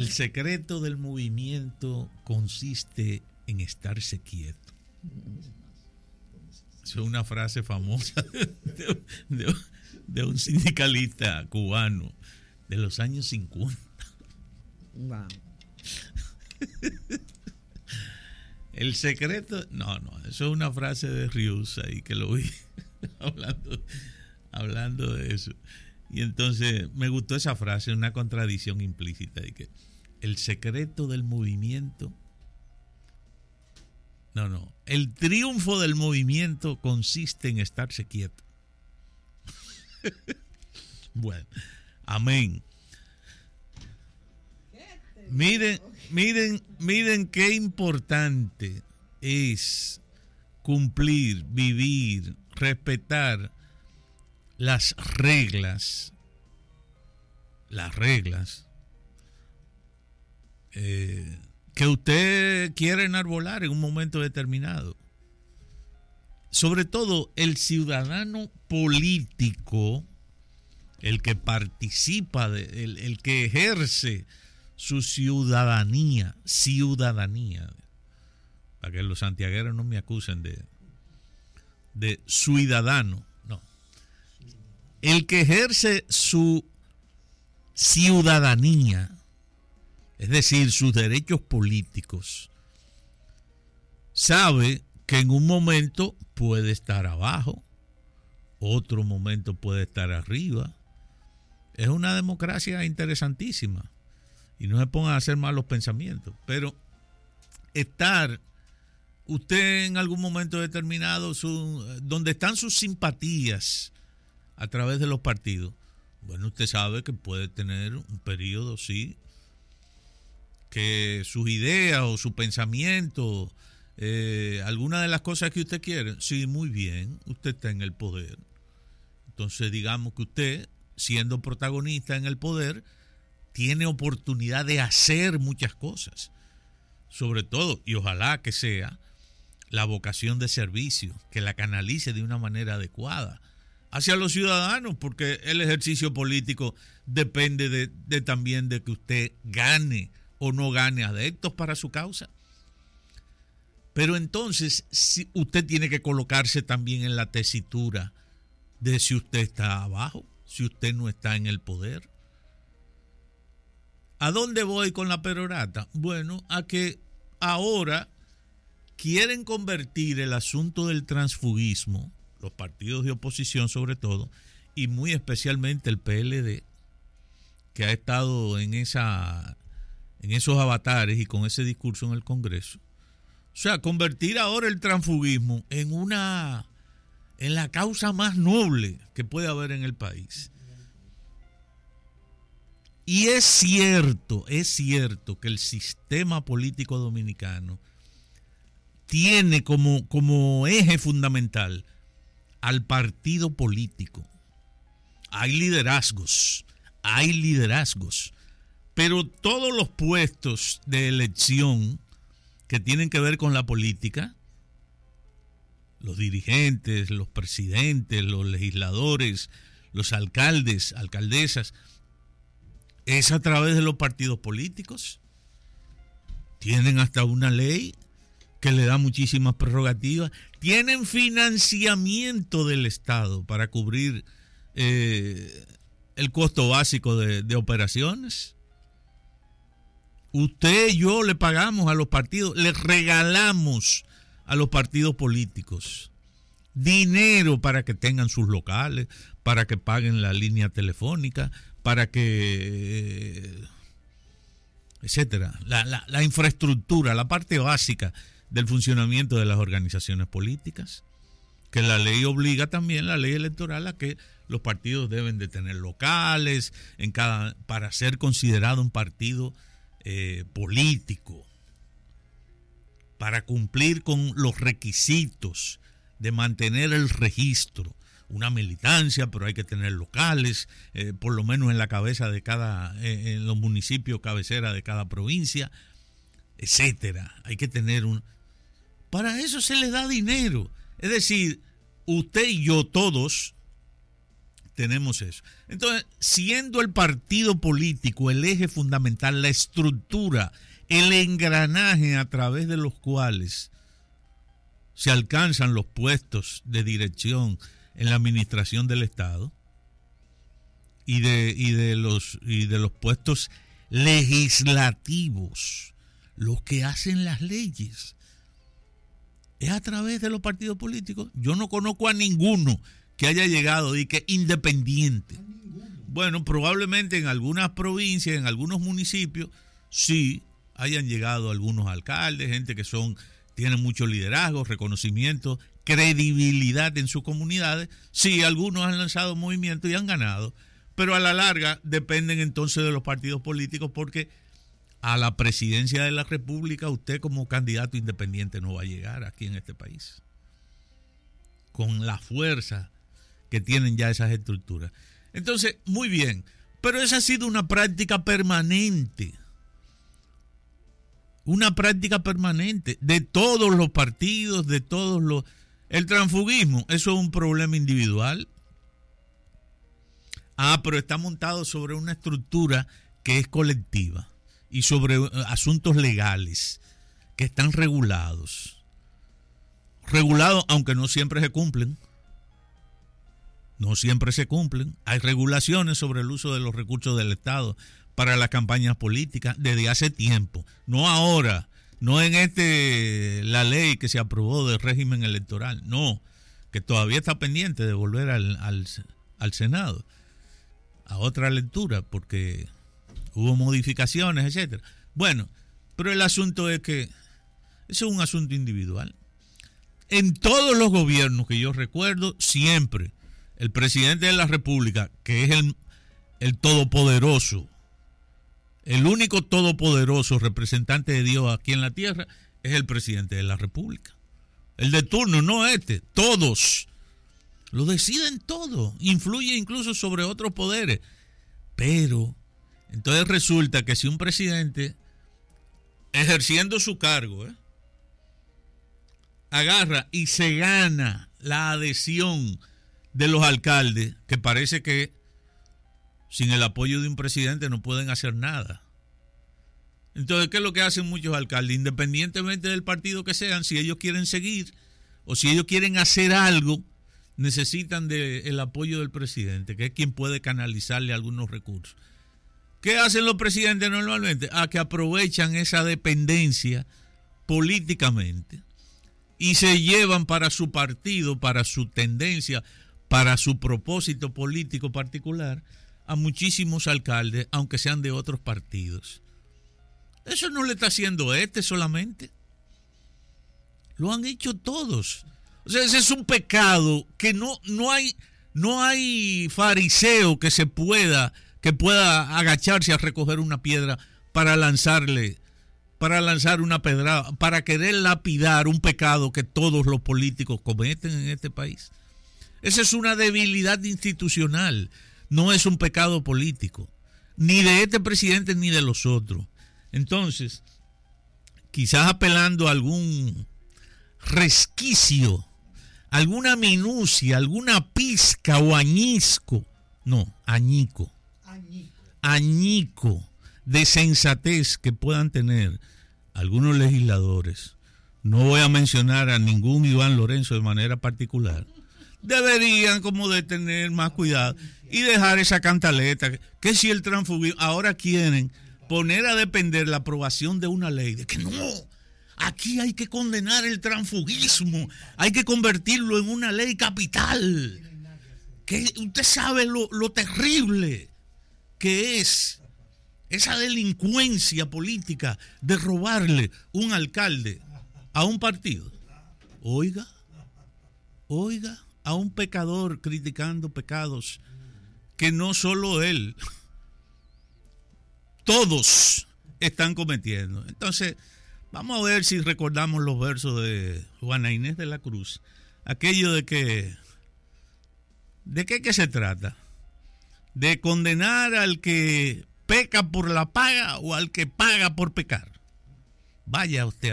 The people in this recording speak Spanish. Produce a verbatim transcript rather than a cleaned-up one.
El secreto del movimiento consiste en estarse quieto. Es una frase famosa de, de, de un sindicalista cubano de los años cincuenta. Wow. El secreto, no, no, eso es una frase de Rius ahí que lo vi hablando, hablando de eso. Y entonces me gustó esa frase, una contradicción implícita de que el secreto del movimiento, no, no, el triunfo del movimiento consiste en estarse quieto. Bueno, amén. Miren, miren, miren qué importante es cumplir, vivir, respetar las reglas, las reglas eh, que usted quiere enarbolar en un momento determinado. Sobre todo el ciudadano político, el que participa, de, el, el que ejerce su ciudadanía, ciudadanía, para que los santiagueros no me acusen de, de ciudadano, no. El que ejerce su ciudadanía, es decir, sus derechos políticos, sabe que en un momento puede estar abajo, otro momento puede estar arriba. Es una democracia interesantísima. Y no se pongan a hacer malos pensamientos. Pero estar usted en algún momento determinado, su, donde están sus simpatías a través de los partidos, bueno, usted sabe que puede tener un periodo, sí, que sus ideas o su pensamiento, eh, alguna de las cosas que usted quiere, sí, muy bien, usted está en el poder. Entonces digamos que usted, siendo protagonista en el poder, tiene oportunidad de hacer muchas cosas, sobre todo, y ojalá que sea la vocación de servicio, que la canalice de una manera adecuada hacia los ciudadanos, porque el ejercicio político depende de, de también de que usted gane o no gane adeptos para su causa. Pero entonces, si usted tiene que colocarse también en la tesitura de si usted está abajo, si usted no está en el poder. ¿A dónde voy con la perorata? Bueno, a que ahora quieren convertir el asunto del transfugismo, los partidos de oposición sobre todo, y muy especialmente el P L D, que ha estado en esa, en esos avatares y con ese discurso en el Congreso. O sea, convertir ahora el transfugismo en una, en la causa más noble que puede haber en el país. Y es cierto, es cierto que el sistema político dominicano tiene como, como eje fundamental al partido político. Hay liderazgos, hay liderazgos, pero todos los puestos de elección que tienen que ver con la política, los dirigentes, los presidentes, los legisladores, los alcaldes, alcaldesas, es a través de los partidos políticos. Tienen hasta una ley que le da muchísimas prerrogativas. Tienen financiamiento del Estado para cubrir eh, el costo básico de, de operaciones. Usted y yo le pagamos a los partidos, le regalamos a los partidos políticos dinero para que tengan sus locales, para que paguen la línea telefónica, para que, etcétera, la, la, la infraestructura, la parte básica del funcionamiento de las organizaciones políticas, que la ley obliga también, la ley electoral, a que los partidos deben de tener locales en cada, para ser considerado un partido eh, político, para cumplir con los requisitos de mantener el registro. Una militancia, pero hay que tener locales, eh, por lo menos en la cabeza de cada, eh, en los municipios cabecera de cada provincia, etcétera. Hay que tener un... Para eso se les da dinero. Es decir, usted y yo todos tenemos eso. Entonces, siendo el partido político el eje fundamental, la estructura, el engranaje a través de los cuales se alcanzan los puestos de dirección en la administración del Estado y de, y de los y de los puestos legislativos, los que hacen las leyes, es a través de los partidos políticos. Yo no conozco a ninguno que haya llegado y que independiente. Bueno, probablemente en algunas provincias, en algunos municipios, sí hayan llegado algunos alcaldes, gente que son tienen mucho liderazgo, reconocimiento, credibilidad en sus comunidades. Sí, algunos han lanzado movimientos y han ganado, pero a la larga dependen entonces de los partidos políticos, porque a la presidencia de la República usted como candidato independiente no va a llegar aquí en este país con la fuerza que tienen ya esas estructuras. Entonces, muy bien, pero esa ha sido una práctica permanente, una práctica permanente de todos los partidos, de todos los... El transfugismo, eso es un problema individual. Ah, pero está montado sobre una estructura que es colectiva y sobre asuntos legales que están regulados. Regulados, aunque no siempre se cumplen. No siempre se cumplen. Hay regulaciones sobre el uso de los recursos del Estado para las campañas políticas desde hace tiempo. No ahora, no en este la ley que se aprobó del régimen electoral. No, que todavía está pendiente de volver al, al, al Senado a otra lectura porque hubo modificaciones, etcétera. Bueno, pero el asunto es que eso es un asunto individual. En todos los gobiernos que yo recuerdo, siempre el presidente de la República, que es el, el todopoderoso, el único todopoderoso representante de Dios aquí en la tierra, es el presidente de la República. El de turno, no este, todos. Lo deciden todo, influye incluso sobre otros poderes. Pero, entonces resulta que si un presidente, ejerciendo su cargo, ¿eh? agarra y se gana la adhesión de los alcaldes, que parece que sin el apoyo de un presidente no pueden hacer nada. Entonces, ¿qué es lo que hacen muchos alcaldes? Independientemente del partido que sean, si ellos quieren seguir o si ellos quieren hacer algo, necesitan del apoyo del presidente, que es quien puede canalizarle algunos recursos. ¿Qué hacen los presidentes normalmente? Ah, que aprovechan esa dependencia políticamente y se llevan para su partido, para su tendencia, para su propósito político particular, a muchísimos alcaldes, aunque sean de otros partidos. Eso no le está haciendo este solamente. Lo han hecho todos. O sea, ese es un pecado que no, no hay, no hay fariseo que se pueda, que pueda agacharse a recoger una piedra para lanzarle, para lanzar una pedrada, para querer lapidar un pecado que todos los políticos cometen en este país. Esa es una debilidad institucional. No es un pecado político, ni de este presidente ni de los otros. Entonces, quizás apelando a algún resquicio, alguna minucia, alguna pizca o añisco, no, añico, añico, añico de sensatez que puedan tener algunos legisladores. No voy a mencionar a ningún Iván Lorenzo de manera particular. Deberían como de tener más cuidado y dejar esa cantaleta, que si el transfugismo, ahora quieren poner a depender la aprobación de una ley, de que no, aquí hay que condenar el transfugismo, hay que convertirlo en una ley capital, que usted sabe lo, lo terrible que es esa delincuencia política de robarle un alcalde a un partido. Oiga, oiga, a un pecador criticando pecados que no solo él, todos están cometiendo. Entonces, vamos a ver si recordamos los versos de Juana Inés de la Cruz, aquello de que, ¿de qué que se trata? ¿De condenar al que peca por la paga o al que paga por pecar? Vaya usted